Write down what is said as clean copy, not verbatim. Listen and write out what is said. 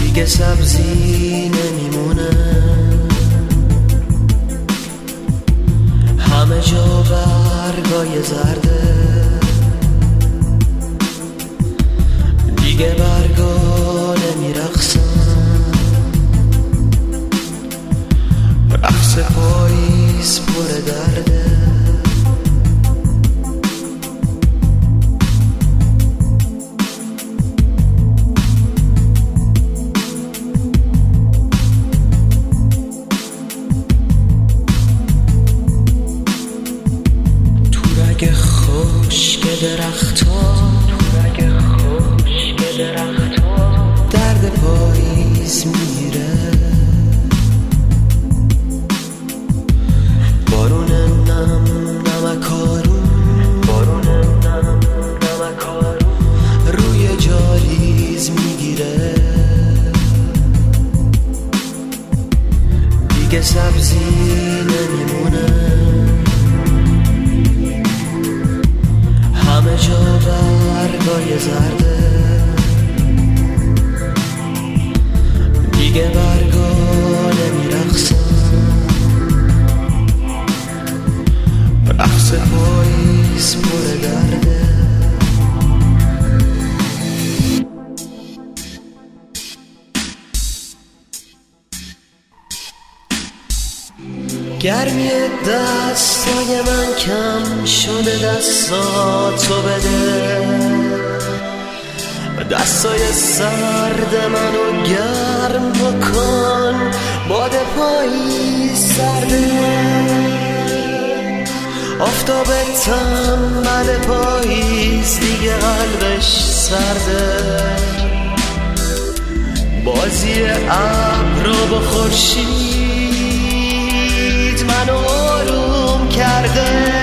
دیگه سبزی نمیمونه، همه جا برگای زرده، دیگه برگا نمیرقصن، رقص پاییز پر درده. تورگ خشک درختا درد پاییز میگیره، بارون نم نمکارون روی جالیز میگیره، دیگه سبزی نمیمونه، همه جا برگای زرده، دیگه برگا نمیرقصن، رقص پاییز پر درده. گرمی دستای من کم شده، دستاتو بده، دستای سرد منو گرم بکن، باد پاییز سرده، آفتاب تنبل پاییز دیگه قلبش سرده، بازی ابر با خورشید منو آروم کرده.